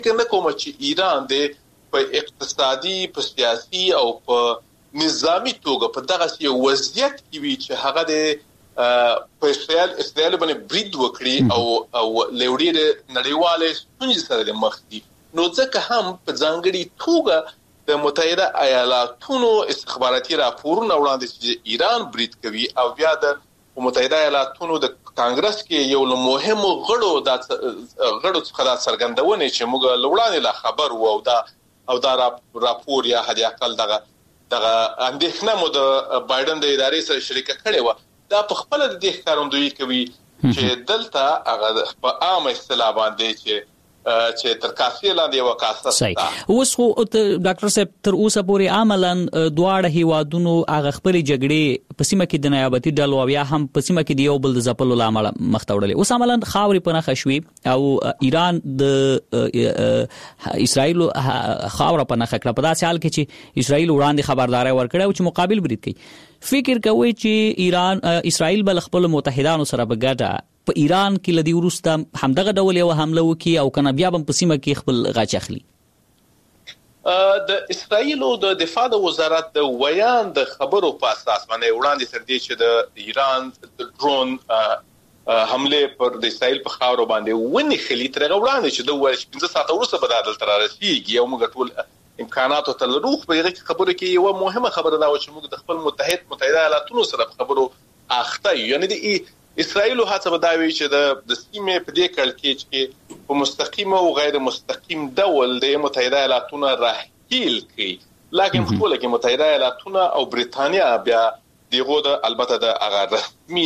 نه کوم چې ایران د په اقتصادي په سیاسي او په نظامی توګه په دغه یو وضعیت کې وي چې هغه د په اسرائیل باندې برید وکړي او لوړې نړیواله ستونزې سره مخ دي. نو ځکه هم په ځانګړي توګه د متحده ایالاتونو استخباراتي راپورونه وړاندې چې ایران برید کوي او بیا د متحده ایالاتونو د کانګرس کې یو مهم غړو څخه دا څرګندونه چې موږ لوړانه لا خبر وو او دا راپور یا هدي اقل دغه اندېښنه مو د بایدن د ادارې سره شریکه کړې و. دا په خپل د دې ښکارندویي کوي چې دلته هغه په عام اصطلاح باندې چې تر کاسې لاندې وکاسه صحیح. اوس خو ډاکټر صاحب تر اوسه پورې عملاً دواړه هیوادونو هغه خپل جګړې په سیمه کې د نیابتي ډلو او یا هم په سیمه کې د یو بل د ځپلو لامل مخ ته وړلې. اوس عملاً خاورې په نښه شوې او ایران د اسرائیل خاوره په نښه کړه په داسې حال کې چې اسرائیل وړاندې خبرداري ورکړه او چې مقابل برید کوي. فکر کوي چې اسرائیل بل خپل متحدانو سره په ګډه په ایران کې لدی ورسته همدغه ډول یو حمله وکي او کنه بیا په سیمه کې خپل غاچ اخلي. د اسرائیل او د دفاع د وزارت د ویان د خبرو په اساس باندې وړاندې تر دې چې د ایران د ډرون حمله پر د اسرائیل په خاور باندې ونی خلی تر وړاندې چې د 15 ساعت وروسته به د تر رسیدي او موږ ټول امکانات ته لروخ په دې خبرو کې یو مهمه خبره دا و چې موږ د خپل متحده ایالاتونو سره خبرو اخته یعنی د اسرائیل هڅه بداوي چې د سیمې په دې کلکېج کې په مستقیم او غیر مستقیم ډول د متحده ایالاتونو راهیل کوي. لکه خپل کې متحده ایالاتونو او بریتانیا بیا دغه د البته د هغه رسمي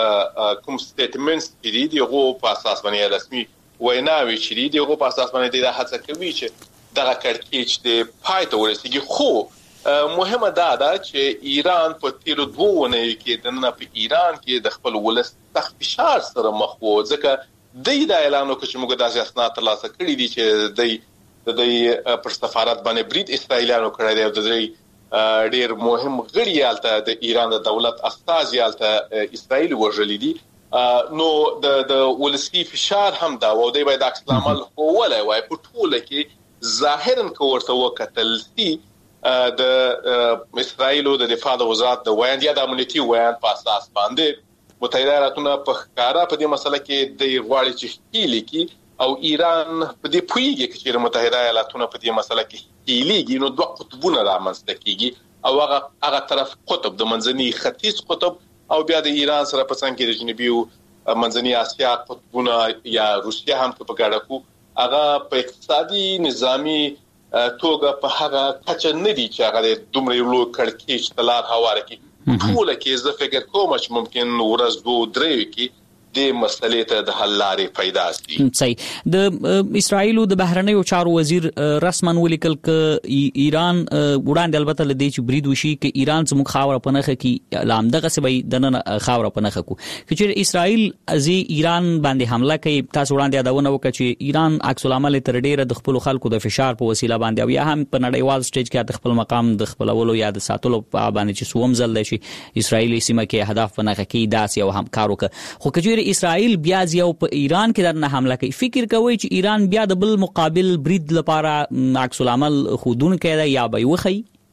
کوم سټیټمنټس چې دغه په اساس باندې رسمي ویناوي چې دغه په اساس باندې د هڅه کوي چې دغه کلکېج د پای ته ورسیږي. خو مهمه دا چې ایران په تیرو 2 ونې کې د نن په ایران کې د خپل ولس سخت فشار سره مخ وو ځکه د اعلان وکړ چې موږ د اسناد ترلاسه کړی دي چې د پر سفارت باندې برید اسرائیلانو کړی دی او د ډیر مهم غړي یالته د ایران د دولت استاذ یالته اسرائیل وژلې دي. نو د ولسی فشار هم دا و دی باید عکس العمل ولا وای په ټوله کې ظاهرا کوورته وکتل سي د اسرائیل د دفاع د وزارت د ویان یا د امنیتي ویان په اساس باندې متحده ایالاتونو په ښکارا په دې مسله کې د غواړي چې هیلي کې او ایران په دې پویږي چې متحده ایالاتونو په دې مسله کې هیليږي نو دوه قطبونه رامنځته کیږي او هغه طرف قطب د منځني ختیځ قطب او بیا د ایران سره په څنګ کې د جنوبي او منځني اسیا قطبونه یا روسیا هم په ګډه کو هغه په اقتصادي نظامی توګه په هغه کچه نه دي چې هغه دومره لوی کړکېچ تلار هواره کی ټول کې زه فکر کوم چې ممکن ورځ 2-3 کې د مسلې ته د حل لارې پیدا شي. صحیح. د اسرائیل د بهرنیو چارو وزیر رسمن ولیکل ک ایران وړاندې البته لدی چې برید وشي ک ایران زموږ خاور په نخه کې لامدغه سبي د نن خاور په نخه کو چې اسرائیل ازي ایران باندې حمله کوي تاسو وړاندې یادونه وکړه چې ایران عکس العمل تر ډیره د خپل خلکو د فشار په وسیله باندې او یا هم په نړیوال سټیج کې د خپل مقام د خپلولو یا د ساتلو په باندې چې سوم زل شي اسرائیل سیمه کې هدف په نخه کې داس یو هم کار وکړي. خو کجوری اسرائیل بیا یو په ایران کې درنه حمله کوي فکر کوي چې ایران بیا د بل مقابل برید لپاره عکس العمل خودون کړي یا به وخی.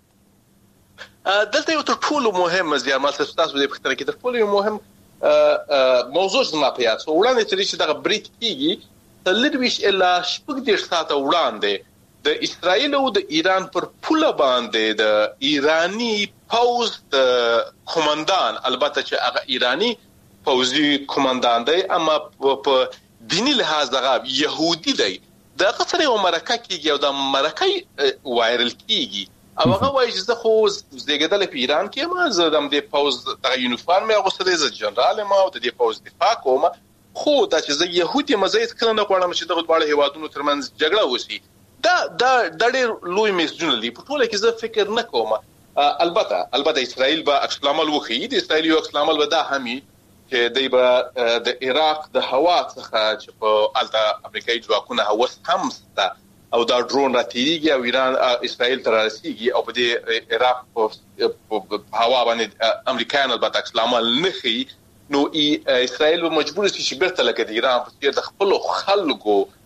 دلته یو ټول مهم زیار ما تاسو د پختنه کې ټول یو مهم موضوع زما په یاد وړاندې چې دغه برید کیږي تلدویش الا شپږ ساعته وړاندې د اسرائیل او د ایران پر پوله باندې د ایرانی پوز د کمانډان البته چې هغه ایرانی پوزي کمانډان دی اما په دینی لحاظ دغه يهودي دی د قصر یو مرکه کیږي او د مرکه وایرل کیږي او هغه وایي چې خو زګدل په ایران کې ما زدم د پوز د یونیفورم اغوستل ز جنرال ما او د پوز دفاع کوم خو د چې يهودي مزید کړه نه غواړم چې دغه ډول هیوادونو ترمنځ جګړه وشي دا ډېر لوی مسجون دی په ټوله کې زه فکر نه کوم. البته اسرائیل به عکس العمل وکړي د اسرائیل یو عکس العمل ودا همي چې دایبه د عراق د هوا څخه چې په الته امریکایي ځواکونه هوس هم ستا او دا ډرون راتېږي او ایران اسرائیل تر رسیږي او په دې عراق په هوا باندې امریکایان البته عکس العمل نه کوي نو اسرائیل به مجبور شي چې بیرته لکه د ایران په څیر د خپل خلکو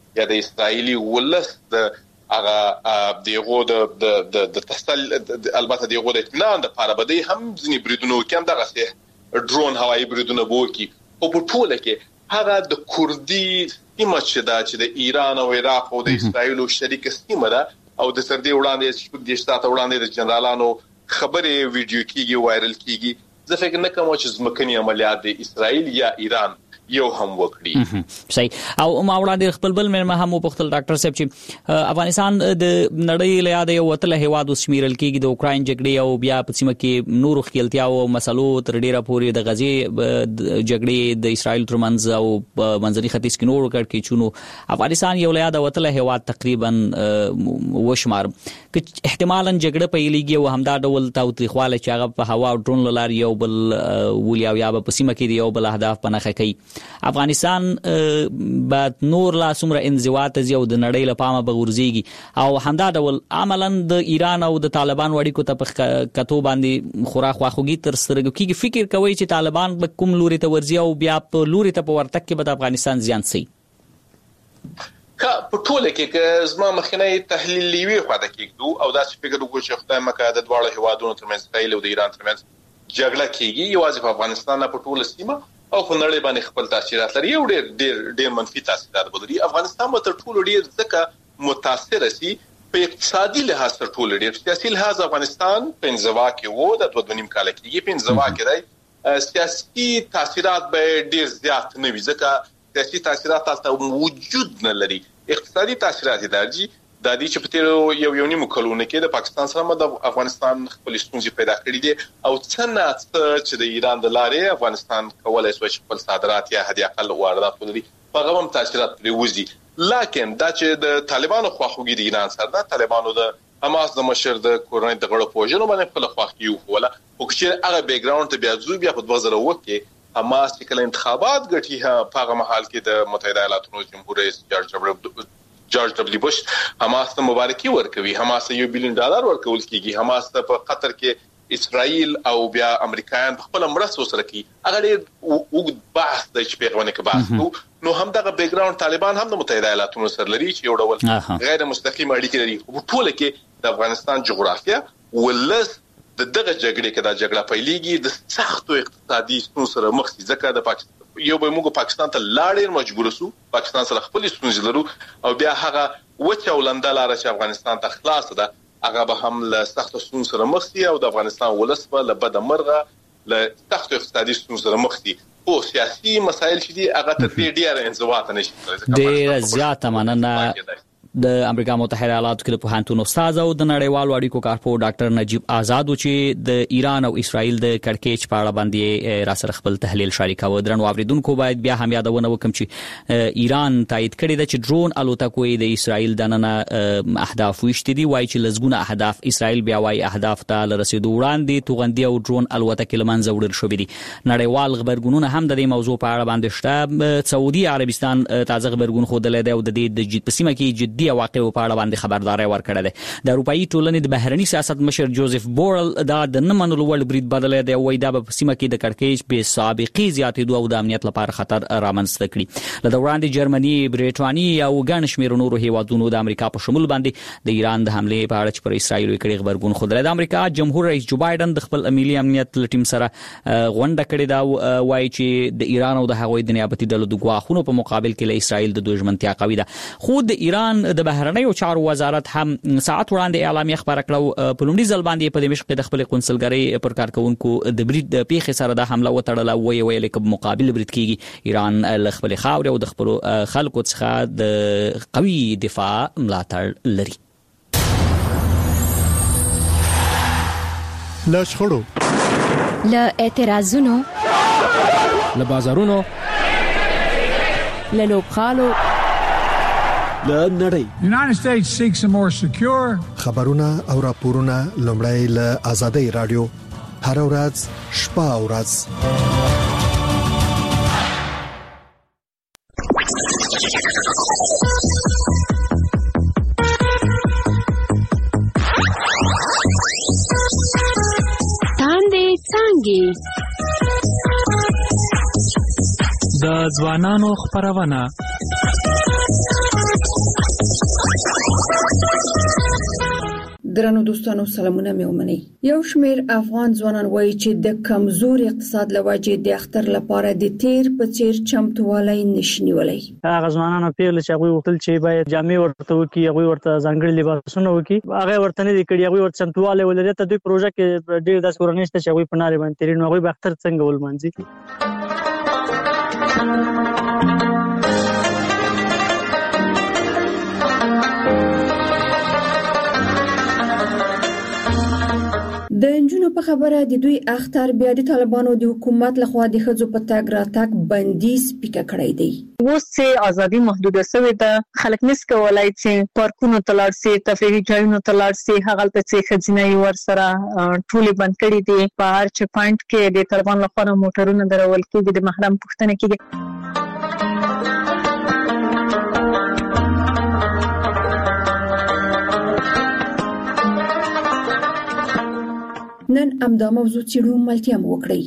یا د اسرایلی ولس د هغه دیغو د تسل البته دیغو د اطمینان د لپاره بده هم ځنی بریدونو کې هم دغه سه ډرون هوایي بریدونه بوکي او په ټوله کې هغه د کوردي سیمه چې د ایران او عراق او د اسرایل شریک سیمه ده او د سردي وړاندې چې د شتات وړاندې د جنرالانو خبرې ویډیو کیږي وایرل کیږي زه فکر نه کوم چې ځمکني عملیات د اسرایل یا ایران یو هم وکړي. صحیح. او ما وړاندې خپل بل مې هم په خپل ډاکټر صاحب چې افغانستان د نړۍ له یاد یو وتله هیواد وسمیرل کیږي د اوکراین جګړې او بیا په سیمه کې نور خپلتیا او مسلو تر ډیره پورې د غزي جګړې د اسرایل ترمنځ او منځني ختیځ کې نور کړ کې چونو افغانستان یو له یاد وتله هیواد تقریبا وشمار ک احتمالاً جګړه پیلېږي او همدا ډول تاوتریخواله چې هغه په هوا او ډرون لار یو بل ولیا یا په سیمه کې یو بل اهداف پنهخه کوي. افغانستان بعد نور لا څومره انزوات او د نړۍ له پامه بغورځيږي او همدا ډول عملاً د ایران او د طالبان وړي کو ته کتو باندې خورا خواخوږي تر سترګو کېږي. فکر کوي چې طالبان به کوم لوري ته ورځي او بیا په لوري ته په ورتک کې به د افغانستان زیان سي. که په ټوله کې زما مخینه تحلیل لیوي خو دا کېږي او دا چې فکر وکړو چې خدای مکه د دواړو هوادونو ترمنځ اسرائیل او د ایران ترمنځ جګړه کېږي یوازې په افغانستان په ټوله سیمه او په نړۍ باندې خپل تاثیرات لري او ډېر منفي تاثیرات لري. افغانستان به تر ټولو ډېر ځکه متاثر شي په اقتصادي لحاظ تر ټولو ډېر سیاسي لحاظ افغانستان په انزوا کې وو د 2.5 کال کې په انزوا کې دی سیاسي تاثیرات به ډېر زیات نه وي ځکه سیاسي تاثیرات تاسو وجود نه لري. اقتصادي تاثیرات درجی د دې چې په تیر یو نیم کلونه کې د پاکستان سره د افغانستان خپل ستونزې پیدا کړې دي او څنګه چې د ایران د لارې افغانستان کولای شي خپل صادرات یا هدي اقل واردات ولري په هغه هم تاثیرات لري. لکه دا چې د طالبانو خواخوږي د ایران سره د طالبانو د حماس د مشر د کورنۍ د غړو پوجنو باندې خپل خواخوږي ولا او چې هغه بیک گراوند ته بیا په 2000 کې حماس چې کله انتخابات ګټي په هغه محل کې د متحده ایالاتو جمهور رئیس جورج دبليو بوش حماس ته مبارکي ورکوي. حماس ته $1 بلین ورکول کیږي. حماس ته په قطر کې اسرائیل او بیا امریکایان خپل مرسته سره کوي. هغه ډېر وګد بحث د شپږونه کې بحث نو هم دغه بیک گراوند طالبان هم د متحده ایالاتو سره لري چې یو ډول غیر مستقیم اړیکې لري. په ټوله کې د افغانستان جغرافیه ولس دغه جګړې کې دا جګړه پیلېږي د سختو اقتصادي ستونزو سره مخ دي ځکه د پاکستان یو به موږ پاکستان ته لاړ مجبور شو پاکستان سره خپل ستونزې لرو او بیا هغه وچه ولنده لار چې افغانستان ته خلاص ده هغه به هم له سختو ستونزو سره مخ دي او د افغانستان ولس به له بد مرغه له سختو اقتصادي ستونزو سره مخ دي. او سیاسي مسایل چې دي هغه ته ډېر انزوا ته نشي ډېر زیاته مننه. د امریکا متحده ایالاتو کې د پوهنتون استاد او د نړیوالو اړیکو کارپو ډاکټر نجیب آزاد چې د ایران او اسرائیل د کړکېچ په اړه باندې را سره خپل تحلیل شریکاوه. درنو اوریدونکو باید بیا هم یادونه وکم چې ایران تایید کړی د چې ډرون الوتکو د اسرائیل د نن اهداف وشتي دي وایي چې لزګونه اهداف اسرائیل بیا وایي اهداف ته رسیدو وړاندې توغندي او ډرون الوتکې لمنځه وړل شوې دي. نړیوال خبرګونونه هم د دې موضوع په اړه باندې شته. سعودي عربستان تازه خبرګون خوده دی او د دې په سیمه کې جدي واقع په اړه باندې خبرداري ورکړه ده. د اروپאי ټولنې د بهرني سیاست مشر جوزف بورل دا د نمنلو ول برید بدلې دی وای دا په سیمه کې د کړکېچ به سابقي زیاتېدو او د امنیت لپاره خطر رامنځته کړي. له وړاندې جرمني برېټانیا او ګڼ شمېر نورو هیوادونو د امریکا په شمول باندې د ایران د حمله په اړه چې پر اسرائیل وکړي خبرګون خوده. د امریکا جمهور رئیس جو بایدن د خپل ملي امنیت ټیم سره غونډه کړې دا وای چې د ایران او د هغوی د نیابتي ډلو د ګواښونو په مقابل کې له اسرائیل د دوژمنتیا قوي ده. خو د ایران د بهرنیو چارو وزارت هم ساعت وړاندې اعلامیه خبره کړه په لومړي ځل باندې په دمشق کې د خپل قونسلګرۍ پر کارکونکو د برید پیښې سره د حمله وتړله ویل کې مقابل برید کیږي. ایران له خپل خاور او د خپل خلکو څخه د قوي دفاع ملاتړ لري. له شخړو له اعتراضونو له بازارونو له لوبخالو له نړۍ United States seeks a more secure خبرونه او راپورونه لومړی له آزادۍ رادیو هر ورځ شپه او ورځ تاندې څنګه د ځوانانو خبرونه درنو دوستانو سلامونه مې ومني. یو شمېر افغان ځوانان وایي چې د کمزوري اقتصاد لوجې د اختر لپاره د تیر په څیر چمتووالی نشي نیولای. هغه ځوانان په لږ هغه وکړل چې باید جامې ورته وکړي، هغه ورته ځانګړي لباسونه وکړي، هغه ورته نه دي کړي، هغه ورته چمتووالی ولري. ته دوی پروژه کې ډېر داس کورنۍ شته چې هغه په ناري باندې تیرین هغه به اختر څنګه ولمانځي. د انجونو په خبره د دوی اختر بیا د طالبانو د حکومت لخوا د ښځو په تګ راتګ بندیز پیکه کړی دی. اوس چې ازادي محدوده شوې ده، خلک نس کولای چې پارکونو ته لاړ شي، تفریحي ځایونو ته لاړ شي، هغه ته چې خزینه ور سره ټولې بند کړي دي. په هر چ پوینټ کې د طالبان لخوا موټرونه درول کېږي، د محرم پوښتنه کېږي. نن امدا موضوع چیرو ملتیا مو وکړی.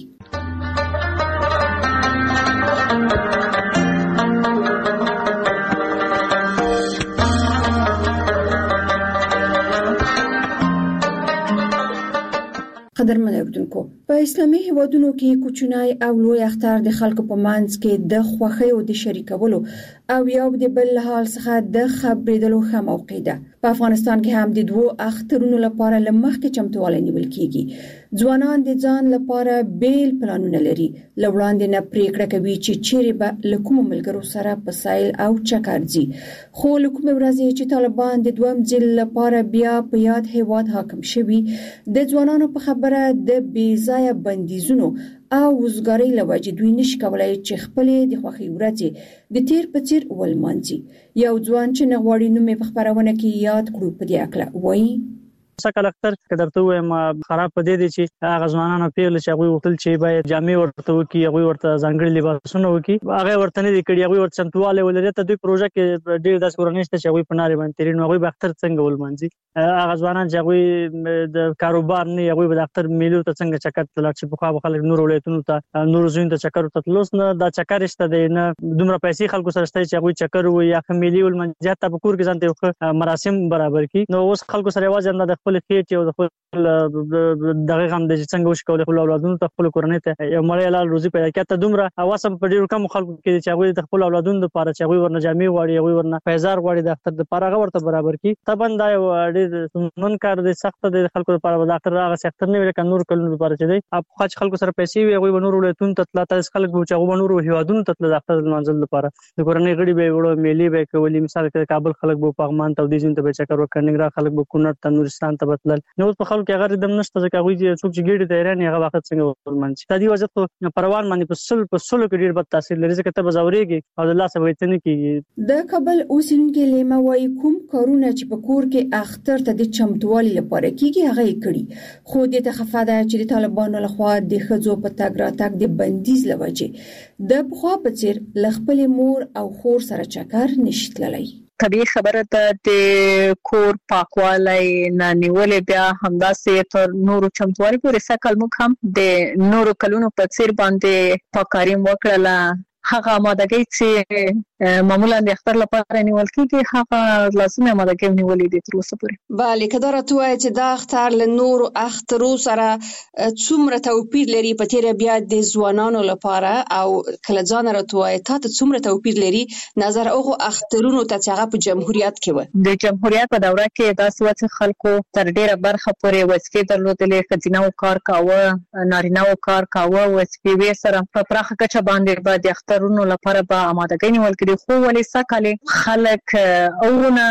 قدرمن اوریدونکو، په اسلامي هیوادونو کې کوچنی او لوی اختر د خلکو په منځ کې د خوښۍ او د شریکولو او یو د بل حال څخه د خبرېدلو ښه موقع ده. په افغانستان کې هم د دوو اخترونو لپاره لمخکې چمتووالی نیول کېږي. ځوانان د ځان لپاره بیل پلانونه لري. لوړاندې نه پریکړه کوي چې چیرې به له کومو ملګرو سره په سایل او چکر ځي. خو له کومې ورځې چې طالبان د دویم ځل لپاره بیا په یاد هیواد حاکم شوي، د ځوانانو په خبره د بېځایه بندیزونو او وزګارۍ له وجې دوی نشي کولای چې خپلې د خوښۍ ورځې د تیر په څیر ولمانځي. یو ځوان چې نه غواړي نوم یې په خپرونه کې یاد کړو په دې اړه وایي: سکه اختر که درته وایم خراب پدې دي چې هغه ځوانانو پیل چې هغه وکړل چې باید جامې ورته وکړي، هغه ورته ځانګړي لباسونه وکړي، هغه ورته نه دي کړي، هغه ورته چمتووالی ولري. ته دوی پروژه کې ډېر داس کورنۍ شته چې هغه په ناري باندې تیرین هغه به اختر څنګه ولمانځي. هغه ځوانان چې هغه د کاروبار نه هغه به د اختر میلو ته څنګه چکر تلل چې په خوا خلک نور ولایتونو ته نور زوین ته چکر تللوس نه دا چکر شته دی نه دومره پیسې خلکو سره شته چې هغه چکر وي یا خمیلي ولمانځي ته په کور کې ځانته مراسم برابر کړي. نو اوس خلکو سره واځي نه د خپل خېټ او د خپل دغه غم د څنګه وش کولای خپل اولادونو ته خپل کورنۍ ته یو مړی حلال روزي پیدا کړي. ته دومره اواسم په ډیرو کم خلکو کې چې هغه د خپل اولادونو لپاره چې هغه ورنه جامې غواړي، هغه ورنه پیزار غواړي د اختر لپاره هغه ورته برابر کړي. طبعا دا یو ډېر من کار دی، سخت دی خلکو لپاره. د اختر هغه اختر نه ویل کنور کلونو لپاره چې دی اپ خاص خلکو سره پیسې وي، هغه ونور ولایتونو ته تل تاسو خلک چې هغه ونور هیوادونو ته د اختر منځل لپاره د کورنۍ غړي به وړو میلې به کوي. مثال کې کابل خلک به پغمان ته د دې ته به چکر وکړي، را خلک به کونړ ته نورستان ته بتل. نو په خلکو کې هغه دم نشته چې هغه څوک چې ګډي ته ایران هغه وخت څنګه ولمانځي. تدې وجه ته پروان باندې په سلو کې ډیر بد تاثیر لري چې ته بزاوريږي او الله سبحانه وتعالى کیږي. د کابل اوسیدونکو لیما وايي کوم کارونه چې په کور کې اختر ته د چمتووالي لپاره کیږي هغه یې کړی، خو د تخفاده چې د طالبانو لخوا د ښځو په تګ راتګ د بندیز لوجې د پخوا په څیر لخپل مور او خور سره چکر نشټللی. طبیعي خبره ده د کور پاکوالی نه نیولې بیا همداسې تر نورو چمتووالي پورې سکل موږ هم د نورو کلونو په څیر باندې پاککاري وکړله. هغه آمادګۍ چې معمولا د اختر لپاره نیول کېږي هغه لازمي آمادګۍ نیولې دي تر اوسه پورې. بله که دا راته ووایې چې دا اختر له نورو اخترو سره څومره توپیر لري په تیره بیا د ځوانانو لپاره، او کله ځان راته ووایې تا ته څومره توپیر لري نظر هغو اخترونو ته چې هغه په جمهوریت کې وه؟ د جمهوریت په دوره کې داسې وه چې خلکو تر ډیره برخه پورې وظیفې درلودلې، ښځینه‌و کار کاوه، نارینه‌و کار کاوه، وظیفې سره په پراخه کچه باندې به د اخترونو لپاره به آمادګۍ نیول کېدې. خو ولې سکالې خلک اورونه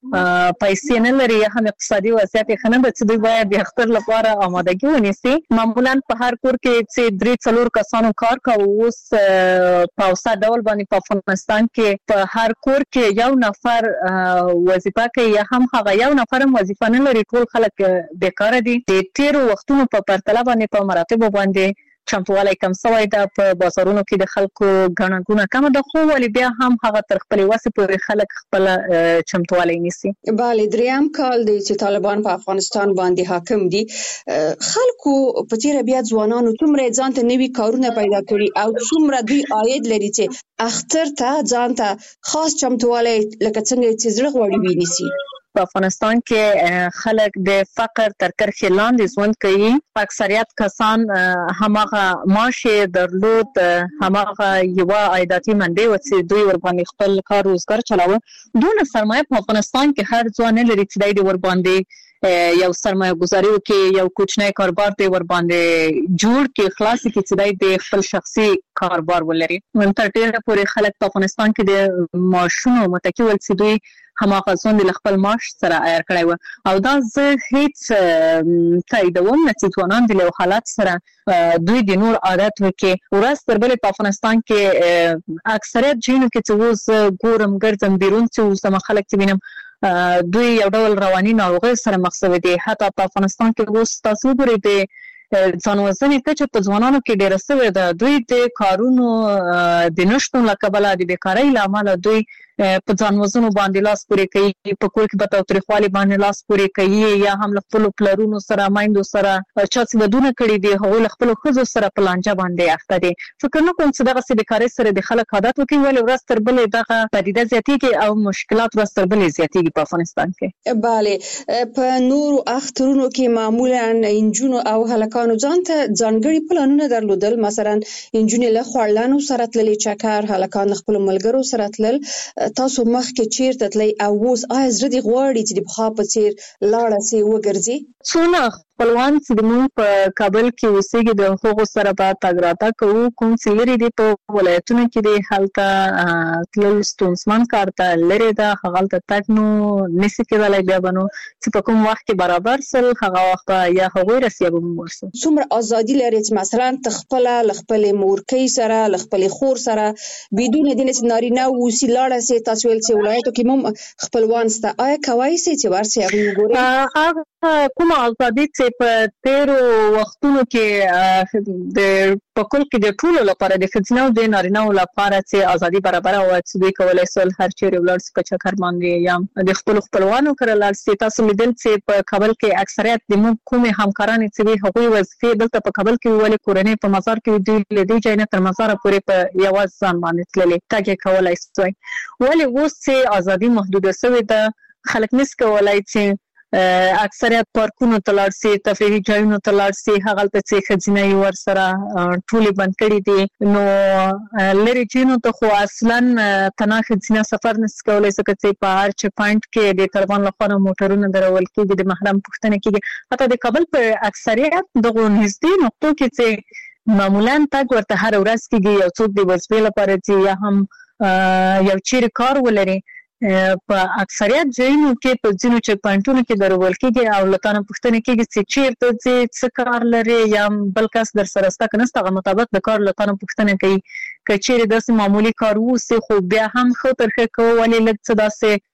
پیسې نه لري یا هم اقتصادي وضعیت یې ښه نه ده چې دوی باید د اختر لپاره آمادګي ونیسي. معمولا په هر کور کې چې 3-4 کسانو کار کوي. اوس په اوسط ډول باندې په افغانستان کې په هر کور کې یو نفر وظیفه کوي یا هم هغه یو نفر هم وظیفه نه لري. ټول خلک بیکاره دي. د تیرو وختونو په پرتله باندې په مراتبو باندې چمتووالی کم شوی ده. په بازارونو کې د خلکو ګڼه ګوڼه کمه ده، خو ولې بیا هم هغه تر خپلې وسې پورې خلک خپله چمتووالی نیسي. بله، دریم کال دی چې طالبان په افغانستان باندې حاکم دي. خلکو په تیره بیا ځوانانو څومره ځان ته نوي کارونه پیدا کړي او څومره دوی عاید لري چې اختر ته ځان ته خاص چمتووالی لکه څنګه چې زړه غواړي ونیسي. په افغانستان کې خلک د فقر تر کرښې لاندې ژوند کوي. اکثریت کسان هماغه معاش درلود، هماغه یو عایداتي منبع و چې دوی ورباندې خپل کار روزګار چلاوه. دونه سرمایه په افغانستان کې هر ځوان لري چې د ورباندې یو سرمایه گذاری کې یو کوچنی کاروبار دی ورباندې جوړ کې خلاص کې چې د خپل شخصي کاروبار ولري. تر ډیره پورې خلک په افغانستان کې د معاشونو متکی ول چې دوی هماغه ځوان د خپل معاش سره عیار کړی و او دا زه هیڅ تاییدوم نه چې ځوانان د له حالات سره دوی د نور عادت وکي. ورځ تر بلې په افغانستان کې اکثریت جنو کې چې اوس ګورم ګرځم بیرون چې اوس د خلک چې وینم دوی یو ډول رواني ناروغي سره مخ شوي دي. حتی په افغانستان کې اوس تاسو ګورئ د ځان وژنې کچه په ځوانانو کې ډیره شوې ده. دوی د کارونو د نشټون له کبله د بیکارۍ له امله دوی په ځان وژنو باندې لاس پورې کوي، په کور کې به تاوتریخوالي باندې لاس پورې کوي، یا هم له خپل پلرونو سره مایندو سره چا څه ودونه کړي دي هغه له خپل ښځو سره په لانجه باندې اخته دي. فکر نه کوم چې دغه څه بیکارۍ سره د خلک عادت وکړي، ولې ورځ تر بلې دغه پدیده زیاتېږي او مشکلات ورځ تر بلې زیاتېږي په افغانستان کې. بله، په نورو اخترونو کې معمولا انجونو او هلکانو ځان ته ځانګړي پلانونه درلودل، مثلا انجونې له خواړلانو سره تللې چکر، هلکان خپل ملګرو سره تلل. تاسو مخکې چیرته تللی او اوس آیا زړه دې غواړي چې د پخوا په څیر لاړه سي وګرځي؟ څونه خپلوان چې موږ په کابل کې اوسېږي د هغو سره به تګ راتګ کوو، کوم چې لرې دي په ولایتونو کې دي هلته تلل ستونزمن کار ته لرې ده، هغلته تګ نو نشي کېدلی. بیا به نو چې په کوم وخت کې برابر سل هغه وخت به یا هغوی رسي به موږ ورسو. څومره ازادي لري چې مثلا ته خپله له خپلې مورکۍ سره له خپلې خور سره بدون دې نه چې نارینه اوسي لاړه سي؟ تاسو ویل چې ولایتو کې هم خپلوان شته، آیا کولی سئ چې ورسئ هغوی وګورئ؟ کومه ازادي چې په تیرو وختونو کې د په کل کې د ټولو لپاره د ښځینه او د نارینه‌و لپاره چې ازادي برابره وه چې دوی کولی شول هر چیرې ولاړ شي په چکر باندې یا د خپلو خپلوانو کره لاړ شي. تاسو لیدل چې په کابل کې اکثریت د موږ کومې همکارانې چې وي هغوی وظیفې دلته په کابل کې ولې کورنۍ په مزار کې دوی له دې ځای نه تر مزاره پورې په یوازې ځان باندې تللې تګ یې کولی شوی. ولې اوس چې ازادي محدوده شوې ده خلک نشي کولی چې اکثریت پارکونو ته لاړ شي، تفریحي ځایونو ته لاړ شي، هغلته چې ښځینه یې ورسره ټولې بند کړي دي. نو لرې ځایونو ته خو اصلا تنها ښځینه سفر نشي کولی ځکه چې په هر چک پاینټ کې د طالبان لخوا نه موټرونه درول کېږي، د محرم پوښتنه کېږي. حتی د کابل په اکثریت دغو نږدې نقطو کې چې معمولا تګ ورته هر ورځ کېږي، یو څوک د وظیفې لپاره چې یا هم یو چیرې کار ولري، په اکثریت ځایونو کې په ځینو چک پاینټونو کې درول کېږي او له تا نه پوښتنه کېږي چې چیرته ځې، څه کار لرې، یا بل کس در سره شته که نشته، هغه مطابق د کار له تا نه پوښتنه کوي. که چیرې داسې معمولي کار واوسي خو بیا هم ښه تر ښه کوو، ولې لږ څه داسې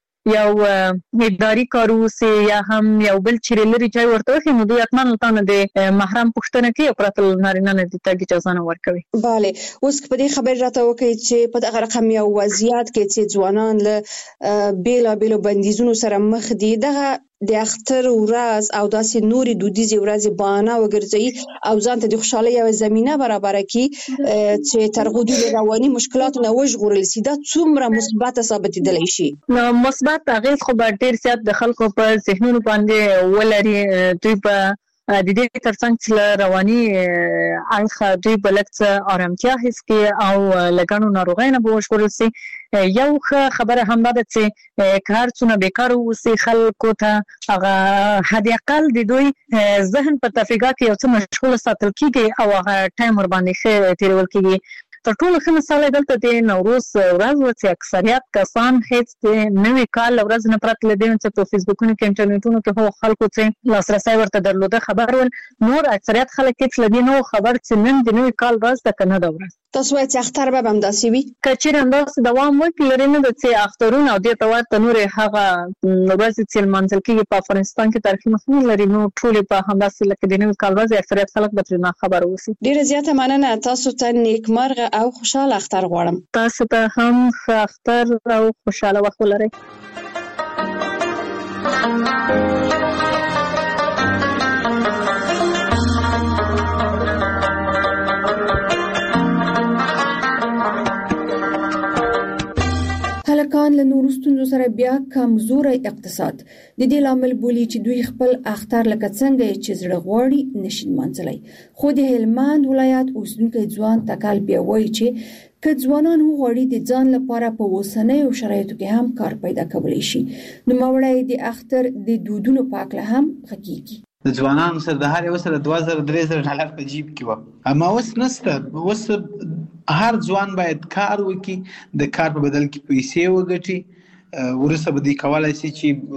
یو اداري کار واوسي یا هم یو بل چیرې لرې ځای ورته وښي، نو دوی حتما له تا نه د محرم پوښتنه کوي او پرته له نارینه نه د تګ اجازه نه ورکوي. بله، اوس په دې خبرې راته وکړئ چې په دغه رقم یو وضعیت کې چې ځوانان له بېلابېلو بندیزونو سره مخ دي، دغه د اختر ورځ او داسې نورې دودیزې ورځې بهانه وګرځوي او ځان ته د خوشحالۍ یوه زمینه برابره کړي چې تر هغو دوی له رواني مشکلاتو نه وژغورل شي، دا څومره مثبته ثابتېدلی شي؟ نو مثبت اغېز خو به ډېر زیات د خلکو په ذهنونو باندې ولري. دوی به د دې ترڅنګ چې له رواني اړخه دوی به لږ څه ارامتیا حس کړي او له ګڼو ناروغیو نه به وژغورل شي. یو ښه خبره همدا ده چې که هر څونه بیکاره واوسي خلکو ته هغه حد اقل د دوی ذهن په تفریحګاه کې یو څه مشغوله ساتل کېږي او هغه ټایم ورباندې ښه تېرول کېږي. تر ټولو ښه مثال دلته د نوروز ورځ و چې اکثریت کسان هیڅ د نوي کال له ورځې نه پرته له دې چې په فیسبوکونو کې انټرنیټونو کې هغو خلکو چې لاسرسی ورته درلوده خبر ول، نور اکثریت خلک هیڅ له دې نه و خبر چې نن د نوي کال ورځ ده که نه ده ورځ. تاسو وایئ چې اختر به همداسې وي؟ که چېرې همداسې دوام وکړي، لرې نه ده چې اخترونه او دې ته ورته نورې هغه ورځې چې لمانځل کېږي په افغانستان کې تاریخي مخینه لري، نو ټولې به همداسې لکه د نوي کال ورځې اکثریت خلک به ترې ناخبره اوسي. ډېره زیاته مننه. تاسو ته نیکمرغه او خوشحاله اختر غواړم. تاسو ته هم ښه اختر او خوشحاله وخت ولرئ. هلکان له نورو ستونزو سره بیا کمزوري اقتصاد د دې لامل بولی چې دوی خپل اختر لکه څنګه چې زړه غواړي نشي منځلای. خو د هلمند ولایت اوسیدونکو ځوان تکل بیا وایي چې که ځوانان وغواړي د ځان لپاره په اوسنیو شرایطو کې هم کار پیدا کولی شي نو مورای د اختر د دودونو په اړه هم حقیقي د ځوانانو سره د هر یو سره 2000-3000 ډالر په جیب کې و اما اوس نسته. اوس هر ځوان باید کار وکړي د کار په بدل کې پیسې وګټي ورسره به دی کولای شي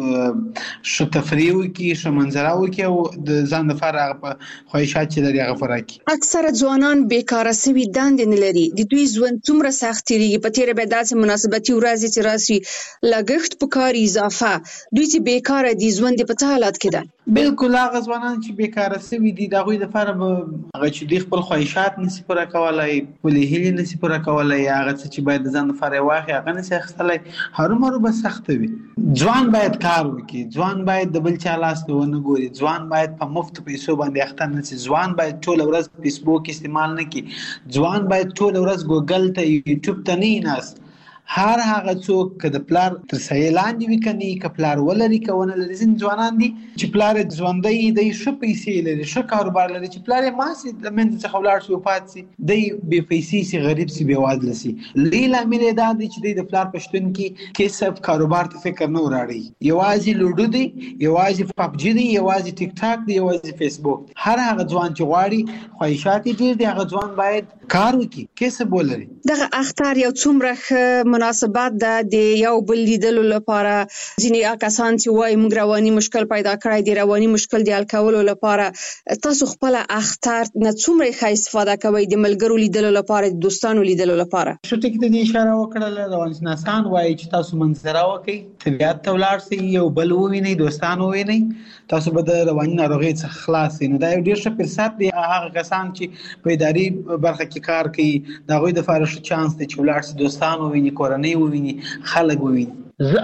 چې شو تفریح وکړي شو منظره وکړي او د ځان لپاره په خواهشات چې لري هغه پوره کړي. اکثره ځوانان بیکاره سوي دندې نه لري. د دوی ژوند څومره سخت تیریږي. په تیره به داسې مناسبتي ورځې چې راسي لګښت په کار اضافه دوی چې بیکاره دي ژوند په څه حالت کې ده. بالکل هغه ځوانان چې بیکاره سوي دي د هغوی لپاره به هغه چې دوی خپل خواهشات نشي پوره کولای خپلې هیلې نشي پوره کولای هغه څه چې باید د ځان لپاره یې واخلي هغه نشي اخیستلی هرومرو به سخته وي. ځوان باید کار وکړي. ځوان باید د بل چا لاس ته ونه ګوري. ځوان باید په مفت پیسو باندې اخته نه شي. ځوان باید ټوله ورځ فیسبوک استعمال نه کړي. ځوان باید ټوله ورځ ګوګل ته یوټیوب ته نه ناست. هر هغه څوک که د پلار تر سایې لاندې وي که نه که پلار ولري که ونه لري. ځینې ځوانان دي چې پلار یې ژوندی دی ښه پیسې لري ښه کاروبار لري چې پلار یې مړ شي د منځ څخه ولاړ شي وفات شي دی بې پیسې شي غریب شي بېوزله شي. لوی لامل یې دا دی چې دی د پلار په شتون کې کسب کاروبار ته فکر نه وراړي. یوازې لوډو دی یوازې پبجي دی یوازې ټیک ټاک دی یوازې فیسبوک. هر هغه ځوان چې غواړي خواهشات یې ډېر دي هغه ځوان باید کار وکړي کسب ولري. دغه اختر یو څومره ښه مناسبت ده د یو بل لیدلو لپاره. ځینې کسان چې وایي موږ رواني مشکل پیدا کړی دی رواني مشکل د حل کولو لپاره تاسو خپل اختر نه څومره ښه استفاده کوئ د ملګرو لیدلو لپاره د دوستانو لیدلو لپاره؟ شو ټکی ته دې اشاره وکړله روانشناسان وایي چې تاسو منظره وکړئ طبیعت ته ولاړ شئ یو بل ووینئ دوستان ووینئ تاسو به د رواني ناروغۍ څخه خلاص شئ. نو دا یو ډېر ښه فرصت دی. هغه کسان چې په اداري برخه کې کار کوي د هغوی دپاره ښه چانس دی چې ولاړ شي دوستان وویني کورنۍ وویني خلک وویني.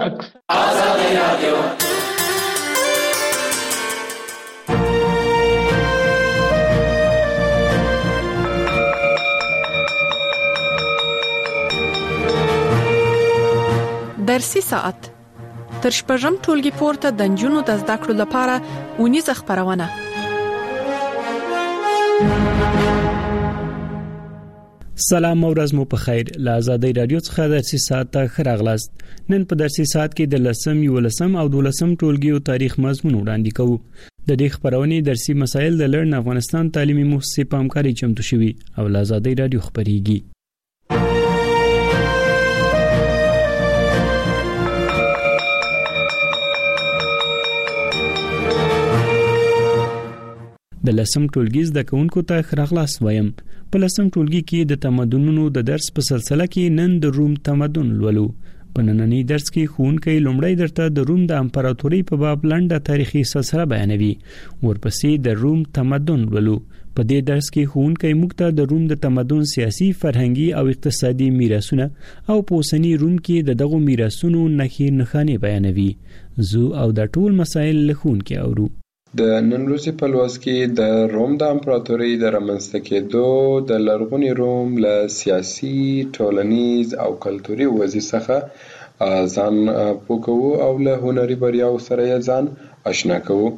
آزادي رادیو درسي ساعت تر شپږم ټولګي پورته د نجونو د زده کړو لپاره ونیزه خبرونه. سلام او ورځ مو په خیر. له آزادۍ رادیو څخه درسي ساعت ته ښه راغلاست. نن په درسي ساعت کې د 10م، 11م او 12م ټولګیو تاریخ مضمون وړاندې کوو. د دې خبرونې درسي مسایل د لړن افغانستان تعلیمي مؤسسې په همکارۍ چمتو شوي او له آزادۍ رادیو خبريږي. د 10م ټولګي زده کوونکو ته ښه راغلاست وایم. په 10م ټولګي کې د تمدنونو د درس په سلسله کې نن د روم تمدن لولو. په نننی درس کې ښوونکی لومړی درته د روم د امپراتورۍ په باب لنډه تاریخي سلسله بیانوي. ورپسې د روم تمدن لولو. په دې درس کې ښوونکی موږ ته د روم د تمدن سیاسي، فرهنګي او اقتصادي میراثونه او په اوسني روم کې د دغو میراثونو نښانې بیانوي. زه او د ټول مسایل له ښوونکي اورو. د نن ورځې په لوست کې د روم د امپراتورۍ د رامنځته کېدو د لرغوني روم له سیاسي، ټولنیز او کلتوري وضعیت څخه ځان پوه کوو او له هنري بریاو سره یې ځان آشنا کوو.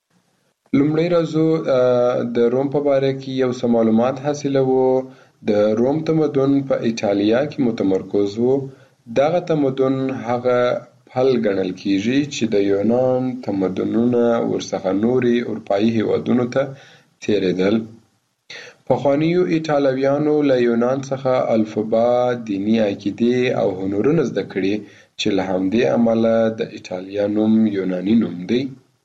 لومړی راځو د روم په باره کې یو څه معلومات حاصلوو. د روم تمدن په ایټالیا کې متمرکز و. دغه تمدن هغه حل ګڼل کیږي چې د یونان تمدنونه ورڅخه نوري اروپایي هیوادونو ته تیرېدل. پخوانیو ایټالویانو له یونان څخه الفبا، دینی عقیدې او هنرونه زده کړي چې له همدې امله د ایټالیا نوم یوناني نوم دی.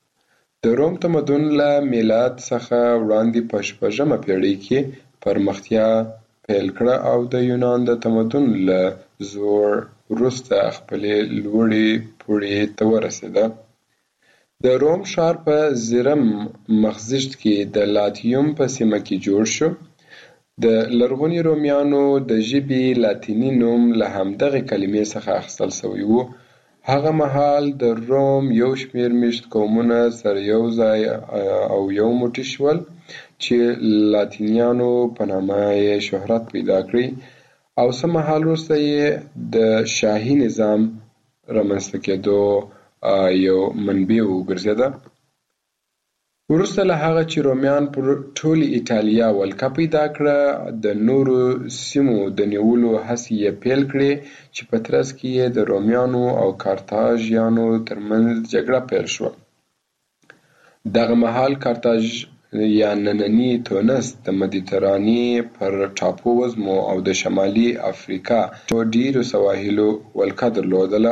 د روم تمدن له میلاد څخه وړاندې په 6مه پیړۍ کې پرمختیا پیل کړه او د یونان د تمدن له زوړ وروسته خپلې لوړې پوړۍ ته ورسېده. د روم ښار په زیرم مخزیشت کې د لاتیوم په سیمه کې جوړ شو. د لرغوني رومیانو د ژبې لاتینی نوم له همدغه کلمې څخه اخیستل شوی و. هغه مهال د روم یو شمېر میشت قومونه سره یو ځای او یو موټی شول چې لاتینیانو په نامه یې شهرت پیدا کړی او څه مهال وروسته یې د شاهي نظام رامنځته کېدو یو منبع وګرځېده. وروسته له هغه چې رومیان پر ټولې ایټالیا ولکه پیدا کړه، د نورو سیمو د نیولو هڅې یې پیل کړې چې په ترڅ کې یې د رومیانو او کارتاژیانو ترمنځ جګړه پیل شوه. دغه مهال کارتاژ یا نننی تونس د مدیترانې پر ټاپو وزمو او د شمالي افریقا ډیرو سواحلو ولکه درلودله.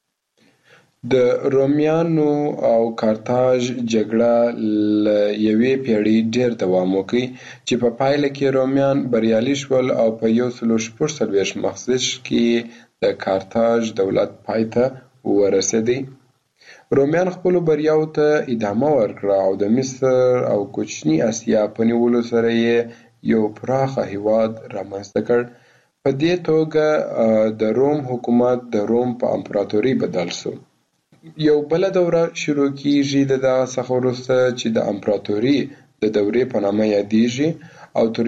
د رومیانو او کارتاژ جګړه له یوې پیړۍ ډیر دوام وکړ چې په پایله کې رومیان بریالي شول او په 146 مخزش کې د کارتاژ دولت پای ته ورسېدی. رومیان خپل بریاو ته ادامه ورکړه او د مصر او کوچنی اسیا په نیولو سره یې یو پراخه هیواد رامنځته کړ. په دې توګه د روم حکومت د روم په امپراتوري بدل شو. یو بل دوره شروع کیږي د دغه څخه وروسته چې د امپراتوري د دورې په نامه یادیږي او تر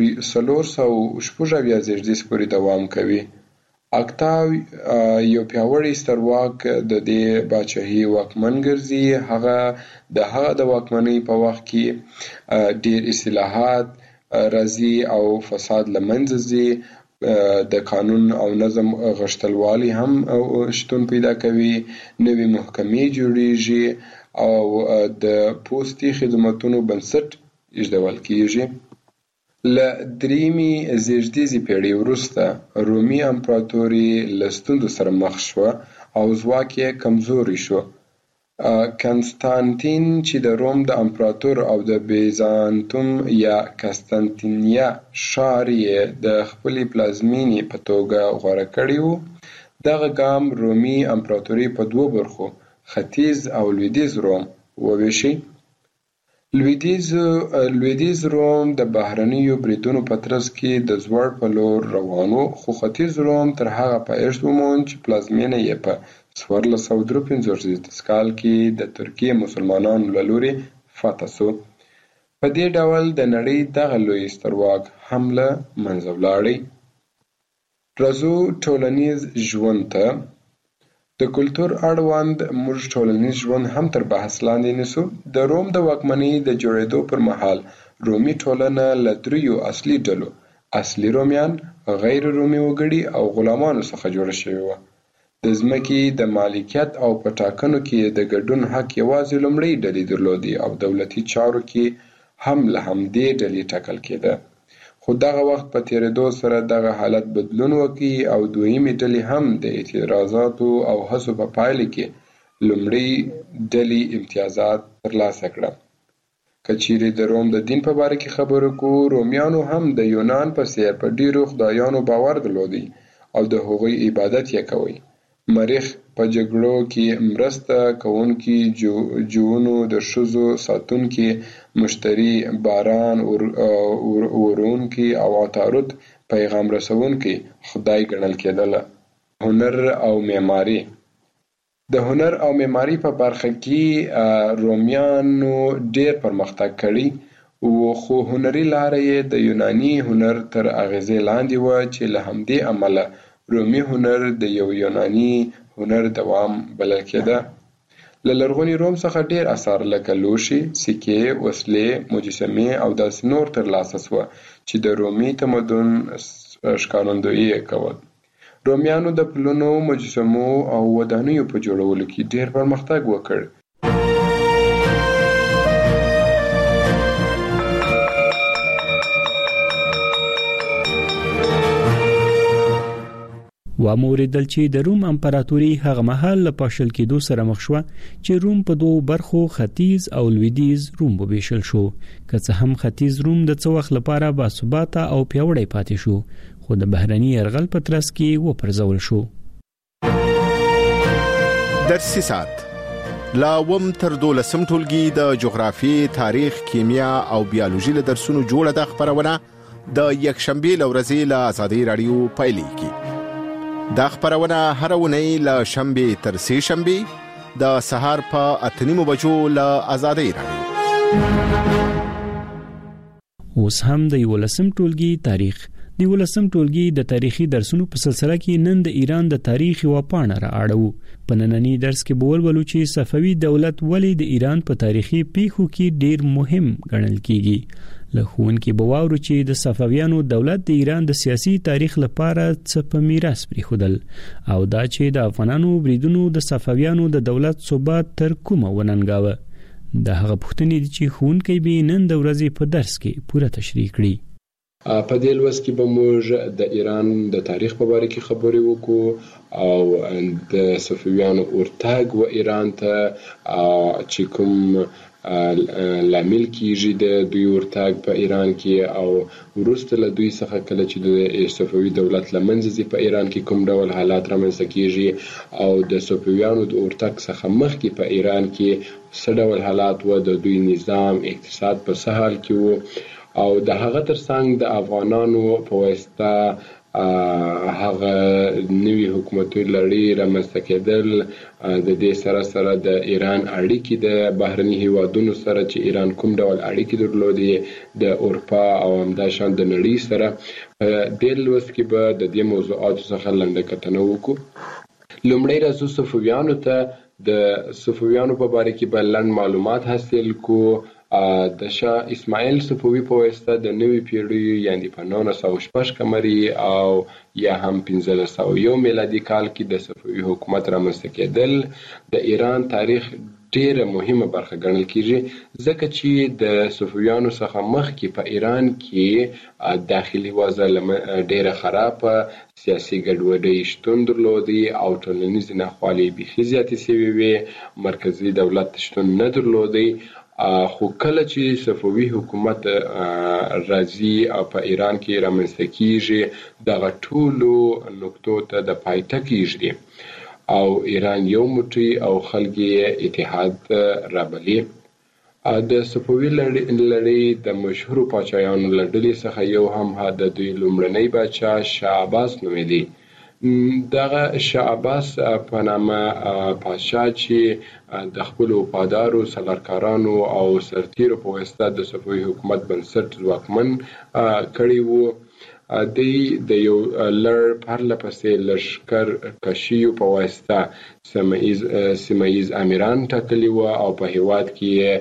476 زیږدیز پورې دوام کوي. اکتاو یو پیاوړی سترواک د دې باچاهي واکمن ګرځي. د هغه د واکمنۍ په وخت کې ډیر اصلاحات راځي او فساد له منځه ځي. د قانون او نظم غښتلوالی هم شتون پیدا کوي. نوې محکمې جوړیږي او د پوستي خدماتونو بنسټ ایښودل کیږي. له دریمې زیږدیزې پیړۍ وروسته رومي امپراتوري له ستونزو سره مخ شوه او ځواک یې کمزوری شو. کنستانتین چې د روم د امپراتور او د بیزانتوم یا قسطنطنیه ښار یې د خپلې پلازمینې په توګه غوره کړی و. دغه ګام رومي امپراتوري په دوو برخو، ختیځ او لویدیځ روم، وویشي. لویدیځ روم د بهرنیو بریدونو په ترڅ کې د زوړ په لور روان و، خو ختیځ روم تر هغه پایښت وموند چې پلازمینه یې په 1453 کال کې د ترکیې مسلمانانو له لوري فتح شو. په دې ډول د نړۍ دغه لوی سترواک هم له منځه ولاړی. راځو ټولنیز ژوند ته. د کلتور اړوند موږ ټولنیز ژوند هم تر بحث لاندې نیسو. د روم د واکمنۍ د جوړېدو پر مهال رومي ټولنه له دریو اصلي ډلو، اصلي رومیان، غیر رومي وګړي او غلامانو څخه جوړه شوې وه. د ځمکې د مالکیت او په ټاکنو کې د ګډون حق یوازې لومړۍ ډلې درلودي او دولتي چارو کې هم له همدې ډلې ټاکل کېده. خو دغه وخت په تیریدو سره دغه حالت بدلون وکړي او دویمې ډلې هم د اعتراضاتو او هڅو په پایله کې لومړۍ ډلې امتیازات ترلاسه کړه. که چیرې د روم د دین په باره کې خبرو کوو، رومیانو هم د یونان په څېر په ډیرو خدایانو باور درلودی او د هغوی عبادت یې کوي. مریخ په جګړو کې مرسته کوونکي، جوونو د ښځو ساتونکي، مشتري، باران ورونکي او عطارد پیغام رسونکي خدای ګڼل کېدله. هنر او معماري. د هنر او معماري په برخه کې رومیانو ډیر پرمختګ کړی و، خو هنري لاره یې د یوناني هنر تر اغیزې لاندې و چې له همدې امله رومي هنر د یو یوناني هنر دوام بلل کېده. له لرغوني روم څخه ډیر اثار لکه لوښي، سکې، وسلې، مجسمې او داسې نور ترلاسه شوه چې د رومي تمدن ښکارندویي یې کول. رومیانو د پلونو، مجسمو او ودانیو په جوړولو کې ډیر پرمختګ وکړ. واموریدل چې د روم امپراتوري هغه مهال له پاشل کېدو سره مخ شو چې روم په دوه برخو ختیځ او لویدیځ روم وبېشل شو. که څه هم ختیځ روم د څه وخت لپاره باثباته او پیاوړی پاتې شو، خو د بهرني یرغل په ترڅ کې وپرځول شو. درسي سات لا وم تر 12 ټولګي د جغرافي، تاریخ، کیمیا او بیولوژي له درسونو جوړه د خبرونه د یکشنبه لورځي له آزادۍ رادیو پایلې کی. دا خبرونه هر ونی له شنبه تر سه شنبه د سهار په 8:30 بجو له آزادۍ رادیو. اوس هم د 11 ټولګي تاریخ د 18 ټولګي د تاریخي درسونو په سلسله کې نن د ایران د تاریخ یو پاڼه رااړو. په نننی درس کې به ولولو چې صفوي دولت ولې د ایران په تاریخي پیښو کې ډیر مهم ګڼل کیږي. له ښوونکي به واورو چې د صفویانو دولت د ایران د سیاسي تاریخ لپاره څه په میراث پرېښودل او دا چې د افغانانو بریدونو د صفویانو د دولت ثبات تر کومه وننګاوه. د هغه پوښتنې دي چې ښوونکی به نن د ورځې په درس کې پوره تشریح کړي. په دې لوست کې به موږ د ایران د تاریخ په اړه کې خبرې وکړو او د صفویانو ورتګ و ایران ته چې کوم لامل کیږي د دوی ورتګ په ایران کې او وروسته له دوی څخه کله چې د صفوي دولت لمنځه ځي په ایران کې کوم ډول حالات رامنځته کیږي او د صفویانو د ورتګ څخه مخکې په ایران کې څه ډول حالات و، د دوی نظام اقتصاد په څه حال کې و او د هغه ترڅنګ د افغانانو په واسطه هغه نوي حکومتي لړۍ رامنځته کېدل، د دې سره د ایران اړیکې د بهرني هیوادونو سره چې ایران کوم ډول اړیکې درلودې د اروپا او همداشان د نړۍ سره. د لوست کې به د دې موضوعاتو څخه لنډه کتنه وکړو. لومړی راځو صفویانو ته. د صفویانو په باره کې به لنډ معلومات حاصل کو. د شاه اسماعیل صفوي په واسطه د نوي پیړۍ یعنی په 906 قمري او یا هم 1501 میلادي کال کې د صفوي حکومت رامنځته کېدل د ایران تاریخ ډیره مهمه برخه ګڼل کیږي، ځکه چې د صفویانو څخه مخکې په ایران کې داخلي وضع ډیره خرابه، سیاسي ګډوډي شتون درلودي او ټولنیز ناخوالې بیخي زیاتې شوې وې، مرکزي دولت شتون نه درلودي. خو کله چې صفوي حکومت راځي او په ایران کې رامنځته کیږي دغه ټولو نقطو ته د پای ټکی کیږي او ایران یو موټی او خلک یې اتحاد رابلي. د صفوي لړۍ د مشهورو پاچایانو له ډلې څخه یو هم د دوی لومړنی پاچا شاه عباس نومیده. دغه شاه عباس په نامه پاچا چې د خپل وفادارو سالارکارانو او سرتیرو په واسطه د صفوي حکومت بنسټ ځواکمن کړی وو. د یو لړ پرله پسې لښکر کشیو په واسطه سیمه‌ییز امیران ټاکلي وو او په هیواد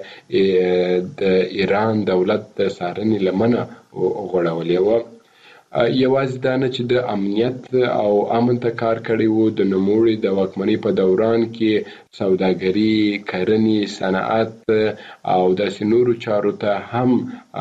کې د ایران دولت د څارنې لمنه غوړولې وه. یوازې دا نه چې د امنیت او امن ته کار کړی وو، د نوموړي د واکمنۍ په دوران کې سوداګري، کرنې، صنعت او داسې نورو چارو ته هم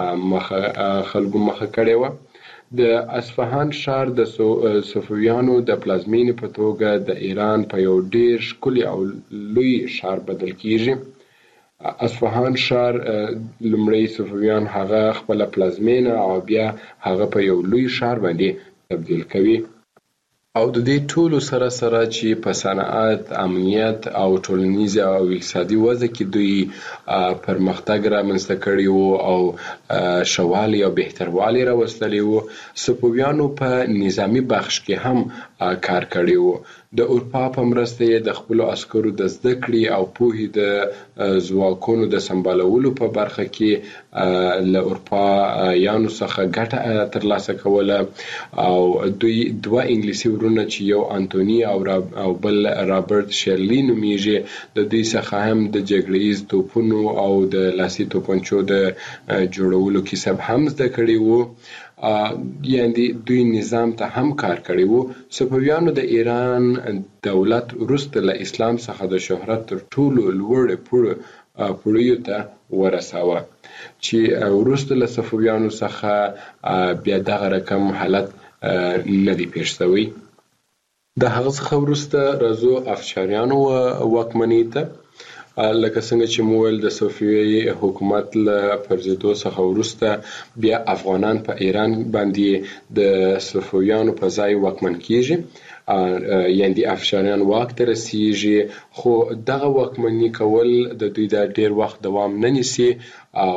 خلکو مخه کړې وه. د اصفهان ښار د صفویانو د پلازمینې په توګه د ایران په یو ډیر ښکلي او لوی ښار بدل کیږي. اصفهان ښار لومړی صفویان هغه خپل پلازمینه او بیا هغه په یو لوی ښار باندې تبدیل کوي او د دې ټولو سره چې په صنعت، امنیت او ټولنیز او اقتصادي وضع کې دوی پرمختګ رامنځته کړی وو او شوالی او بهتروالی راوستلی وو. صفویانو په نظامی بخش کې هم کار کړی وو. د اروپا په مرسته یې د خپلو عسکرو د زده کړې او پوهې د ځواکونو د سمبالولو په برخه کې له اروپا یانو څخه ګټه ترلاسه کوله او دوی دوه انګلیسي ورونه چې یو انټوني او بل رابرټ شیرلی نومیږي د دوی څخه هم د جګړیز توپونو او د لاسي توپنچو د جوړولو کسب هم زده کړی وو. یعنی دوی نظام ته هم کار کړی وو. صفویانو د ایران دولت وروسته له اسلام څخه د شهرت تر ټولو لوړ پوړیو ته ورساوه چې وروسته له صفویانو څخه بیا دغه رقم حالت نه دی پیښ شوی. د هغه څخه وروسته راځو افشاریانو واکمنۍ ته. لکه څنګه چې مویل د صفوي حکومت له پرځېدو څخه وروسته بیا افغانان په ایران باندې د صفویانو په ځای واکمن کیږي. یعنی افشاریان واک ته رسیږي، خو دغه واکمني کول د دوی د ډیر وخت دوام نه نیسي او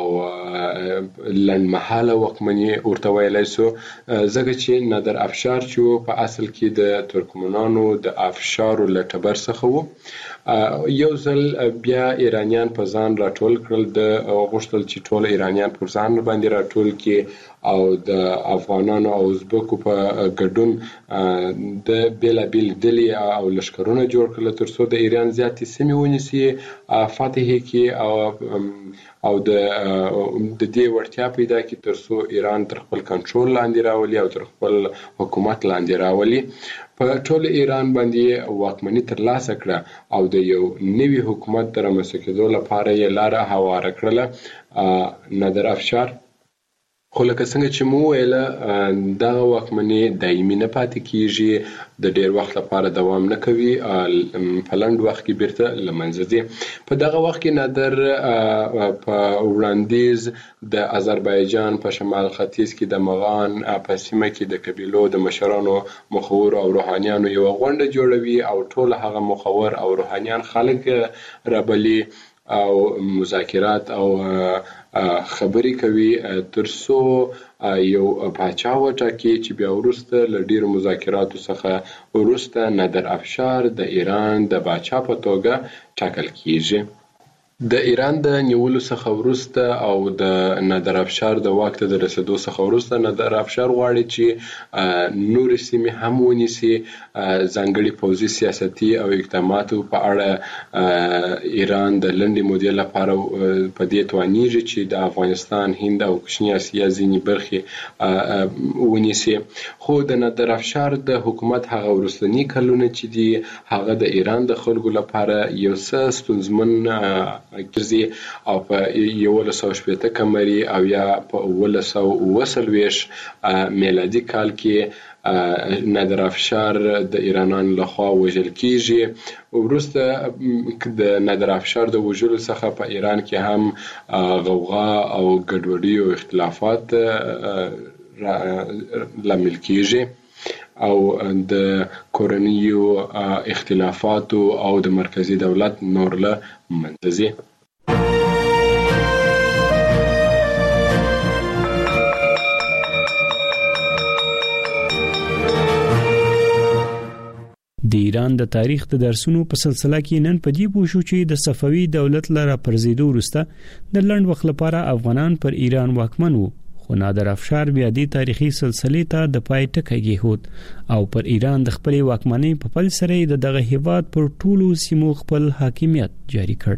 لنډمهاله واکمني ورته ویلی سو، ځکه چې نادر افشار چې په اصل کې د ترکمنانو د افشارو له ټبر څخه و. یو ځل بیا ایرانیان په ځان راټول کړل، د غوښتل چې ټول ایرانیان پر ځان باندې راټول کړي او د افغانانو او ازبکو په ګډون د بیلابیل ډلې او لښکرونه جوړ کړل ترڅو د ایران زیاتې سیمې ونیسي، فتح کړي او د دې وړتیا پیدا کړي ترڅو ایران تر خپل کنټرول لاندې راولي او تر خپل حکومت لاندې راولي. په ټول ایران باندې واکمني ترلاسه کړه او د یو نوي حکومت د رامنځته کېدو لپاره یې لاره هواره کړله نادر افشار. خو لکه څنګه چې مو ویله دغه واکمني دایمي نه پاتې کیږي، د ډیر وخت لپاره دوام نه کوي، په لنډ وخت کې بیرته له منځه ځي. په دغه وخت کې نادر په وړاندیز د آذربایجان په شمال ختیځ کې د مغان په سیمه کې د قبیلو د مشرانو، مخور او روحانیانو یو غونډه جوړوي او ټول هغه مخور او روحانیان خلک رابلي او مذاکرات او خبرې کوي ترڅو یو پاچا وټاکي چې بیا وروسته له ډیرو مذاکراتو څخه وروسته نادر افشار د ایران د پاچا په توګه ټاکل کیږي. د ایران د نیولو څخه وروسته او د نادر افشار د واک ته د رسیدو څخه وروسته نادر افشار غواړي چې نورې سیمې هم ونیسي. ځانګړي پوځي سیاستي او اقداماتو په اړه ایران د لنډې مودې لپاره په دې توانیږي چې د افغانستان، هند او کوچني اسیا ځینې برخې ونیسي. خو د نادر افشار د حکومت هغه وروستني کلونه چې دي هغه د ایران د خلکو لپاره یو څه ستونزمن ګرځي او په 1160 قمري او یا په 1940 میلادي کال کې نادر افشار د ایرانانو لخوا وژل کیږي. وروسته د نادر افشار د وژلو څخه په ایران کې هم غوغا او ګډوډي او اختلافات لامل کیږي او د کورنیو اختلافاتو او د مرکزی دولت نور له منځه ځي. د ایران د تاریخ د درسونو په سلسله کې نن په دې پوه شو چې د صفوي دولت لپاره پرځېدو وروسته د لنډ وخت لپاره افغانان پر ایران واکمن وو، خو نادر افشار بیا دې تاریخي سلسلې ته د پای ټکی کېښود او پر ایران د خپلې واکمنۍ په پل سره د دغه هیواد پر ټولو سیمو خپل حاکمیت جاری کړ.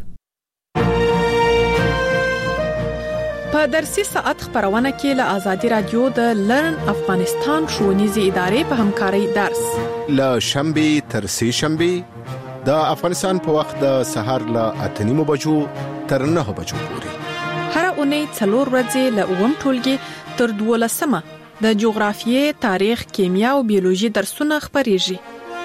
په درسي ساعت خبرونه کې له آزادي رادیو د لرن افغانستان ښوونیزې ادارې په همکارۍ درس له شنبه تر سه شنبه د افغانستان په وخت د سحر له 8:30 بجو تر 9 بجو پورې هر اونۍ 4 ورځې له اوم ټولګي تر 12مه د جغرافیې، تاریخ، کیمیا او بیولوژي درسونه خبريږي.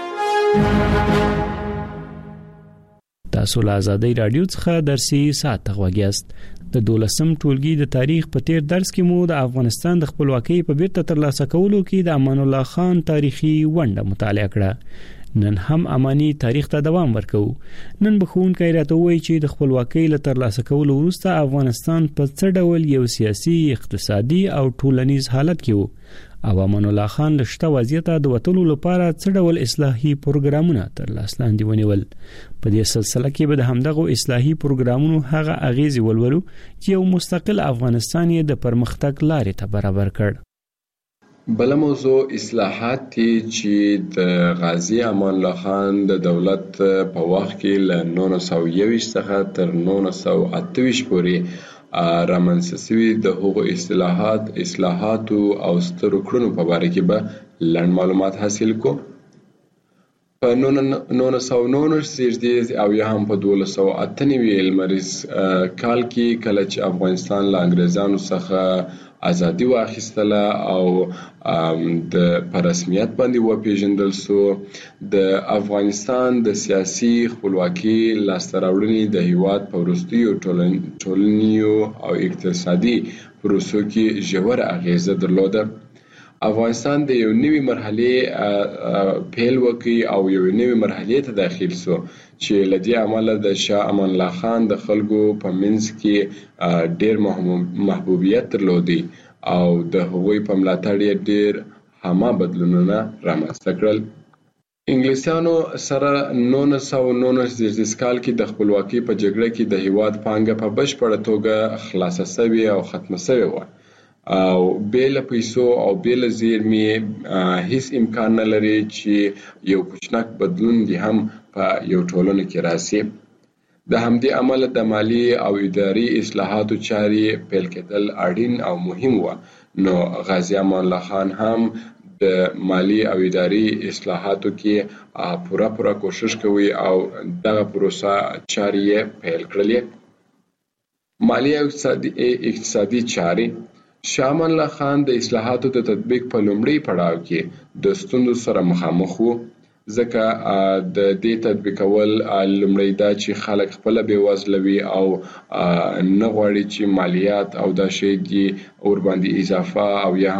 تاسو له آزادۍ رادیو څخه درسي ساعت غوږیاست. د 12م ټولګي د تاریخ په تیر درس کې مو د افغانستان د خپلواکۍ په بیرته ترلاسه کولو کې د امان الله خان تاریخي ونډه مطالعه کړه. نن هم اماني تاریخ ته دوام ورکو. نن بخښونکي راته وایي چې د خپلواکۍ له ترلاسه کولو وروسته افغانستان په څه ډول یو سیاسي، اقتصادي او ټولنیز حالت کې وو او امان الله خان له شته وضعیته د وټولو لپاره څه ډول اصلاحي پروګرامونه تر لاس لاندې ونیول. په دې سلسله کې به د همدغه اصلاحي پروګرامونو هغه اغیزې ولولو چې یو مستقل افغانستان یې د پرمختګ لارې ته برابر کړ. بل موضوع اصلاحات چې د غازی امان الله خان د دولت په وخت کې له 1921 څخه تر 1928 پورې رامنځته شوي د هغو اصلاحاتو او سترو کړنو په باره کې به لنډ معلومات حاصل کو. په 1919 او یا هم په 1298 لمریز کال کې کله چې افغانستان له انګریزانو څخه ازادي واخیستله او د رسمیت باندې وپیژندل سو، د افغانستان د سیاسي خپلواکۍ لاسته راوړنې د هیواد په وروستیو ټولنیزو او اقتصادي پروسو کې ژوره اغیزه درلوده افغانستان د یو نوې مرحله پیل وکړي او یو نوې مرحله ته داخل شو چې لدی عمله د شاه امان الله خان د خلکو په منځ کې ډېر محبوبیت درلودي او د هغوی په ملاتړ ډېر هما بدلونونه رامنځته کړل. انګلیسانو سره 1919 کال کې د خپلواکۍ په جګړه کې د هیواد پانګه په بشپړه توګه خلاصه شوې او ختمه شوې وه او بیل پیسو او بیل زیرمې هیڅ امکان نه لري چې یو کوچنک بدلون دی هم په یو ټولنه کې راسي. د همدې عمل د مالی او اداري اصلاحاتو چارې پیل کېدل اړین او مهم و. نو غازی امان الله خان هم د مالی او اداري اصلاحاتو کې پوره کوشش کوي او دغه پروسه چارې پیل کړلې. مالی او اقتصادي چارې شاه امان الله خان د اصلاحاتو د تطبیق په لومړي پړاو کې د ستونزو سره مخامخ وو، ځکه د دې تطبیقول لومړی دا چې خلک خپل بېوزله وي او نه غواړي چې مالیات او دا شی دي ور باندې اضافه او یا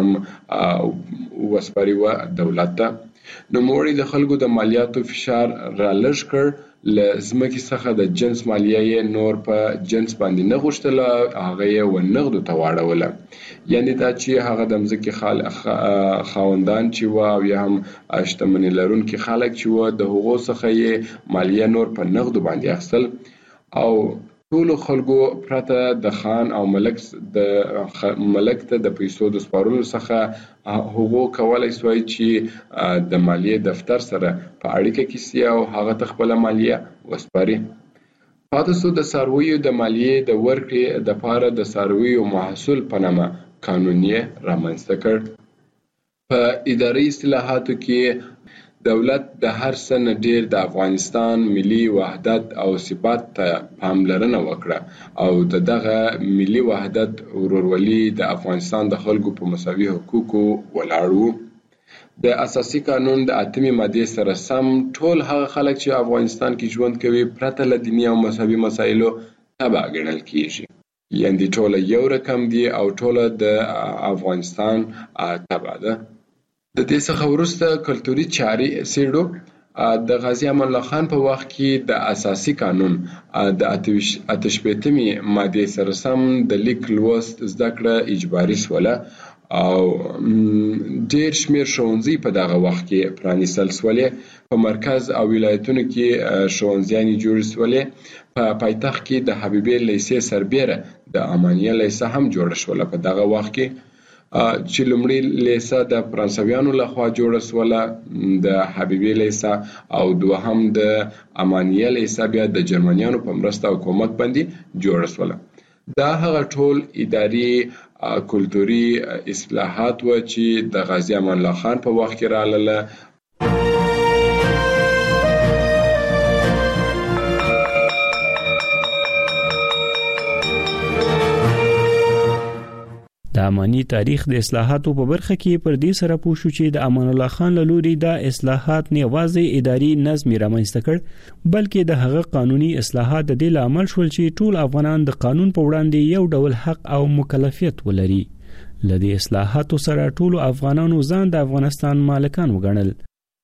هم وسپاري و دولت ته. نو موږ د خلکو د مالیاتو فشار را لږ کړ، له ځمکې څخه د جنس مالیه یې نور په جنس باندې نه غوښتله، هغه یې ونغدو ته واړوله. یعنې دا چې هغه د ځمکې خاوندان چې وه او یا هم شتمني لرونکي خلک چې وه د هغو څخه یې مالیه نور په نغدو باندې اخیستل او ټولو خلکو پرته د خان او ملک ته د پیسو د سپارلو څخه هغو کولای سوای چې د مالیې دفتر سره په اړیکه کې سي او هغه ته خپله مالیه وسپاري. پاتې سو د څارویو د مالیې د ورکړې دپاره د څارویو محصول په نامه قانون یې رامنځته کړ. په اداري اصلاحاتو کې دولت د هر څه نه ډېر د افغانستان ملي وحدت او ثبات ته پاملرنه وکړه او دغه ملي وحدت ورورولي د افغانستان د خلکو په مساوي حقوقو ولاړ و. د اساسي قانون د 8مې مادې سره سم ټول هغه خلک چې افغانستان کې ژوند کوي پرته له دیني او مذهبي مسایلو تبع ګڼل کیږي، یعنې ټوله یو رقم دي او ټوله د افغانستان تبع ده. د دې څخه وروسته کلتوري چارې څېړو. د غازی امان الله خان په وخت کې د اساسي قانون د 88مې مادې سره سم د لیک لوست زده کړه اجباري سوله او ډېر شمېر ښوونځي په دغه وخت کې پرانیستل سولې. په مرکز او ولایتونو کې ښوونځیانې جوړې سولې. په پایتخت کې د حبیبې لیسې سربیره د امانیه لیسه هم جوړه شوله په دغه وخت کې، چې لومړی لیسه د فرانسویانو لخوا جوړه سوله، د حبیبې لیسه او دوهم د امانیه لیسه بیا د جرمنیانو په مرسته او کومک باندې جوړه سوله. دا هغه ټول اداري کلتوري اصلاحات و چې د غازی امان الله خان په وخت کې راغله. د امانی تاریخ د اصلاحاتو په برخه کې پر دې سره پوه شو چې د امان الله خان له لوري د اصلاحات نه یوازې اداري نظم رامنځته کړ بلکې د هغه قانوني اصلاحات د دې لامل شول چې ټول افغانان د قانون په وړاندې یو ډول حق او مکلفیت ولري. لدې اصلاحاتو سره ټول افغانانو ځان د افغانستان مالکان وګڼل.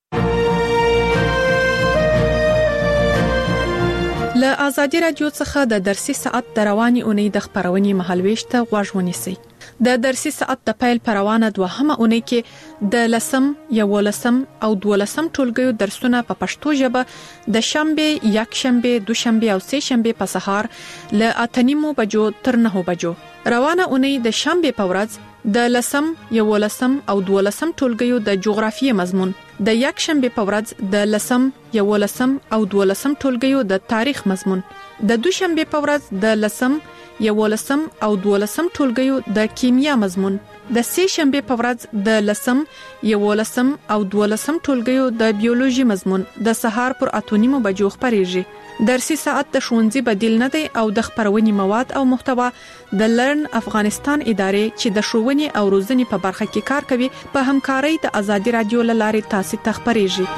له آزادي رادیو څخه د درسي ساعت د رواني اونۍ د خبرونې مهالويش ته غوږ ونیسئ. د درسي ساعت د پیل پروانه دوهمه اونۍ کې د 10 11 او 12 ټولګیو درسونه په پښتو ژبه د شنبه، یکشنبه، دوشنبه او سه شنبه په سهار له 8:30 بجو تر 9 بجو. روانه اونۍ د شنبه په ورځ د 10 11 او 12 ټولګیو د جغرافیې مضمون، د یکشنبه په ورځ د 10 11 او 12 ټولګیو د تاریخ مضمون، د دوشنبه په ورځ د 10 11 او 12 ټولګیو د کیمیا مضمون، د سه شنبه په ورځ د 10 11 او 12 ټولګیو د بیولوژي مضمون د سهار پر 8:30 بجو خبريږي. درسي ساعت د ښوونځي بدیل نه دی او د خبرونې مواد او محتوا د لرن افغانستان ادارې چې د ښوونې او روزنې په برخه کې کار کوي په همکارۍ د آزادي رادیو لارې تاسو ته خبريږي.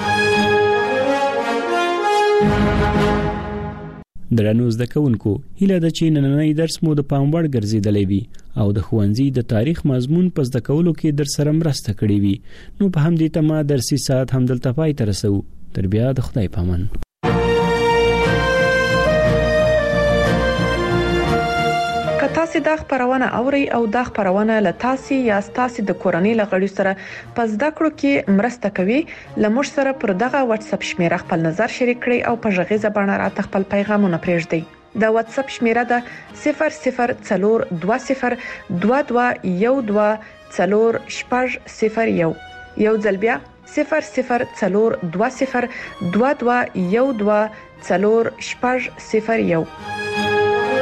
درنو زده کوونکو، هیله ده چې نننۍ درس مو د پام وړ ګرځیدلی وي او د ښوونځي د تاریخ مضمون په زده کولو کې در سره مرسته کړې وي. نو په همدې تمه درسي ساعت هم دلته پای ته رسو. تر بیا د خدای پامان. تاسو د خبرونه اوري او د خبرونه له تاسو یا تاسو د کورنۍ لغړی سره پس د کړو کې مرسته کوي. لمر سره پر دغه واتس اپ شمیره خپل نظر شریک کړئ او په ژغې زبانه راته خپل پیغامونه پرېږدئ. د واتس اپ شمیره ده 004212124001. یو ځل بیا 004212124001.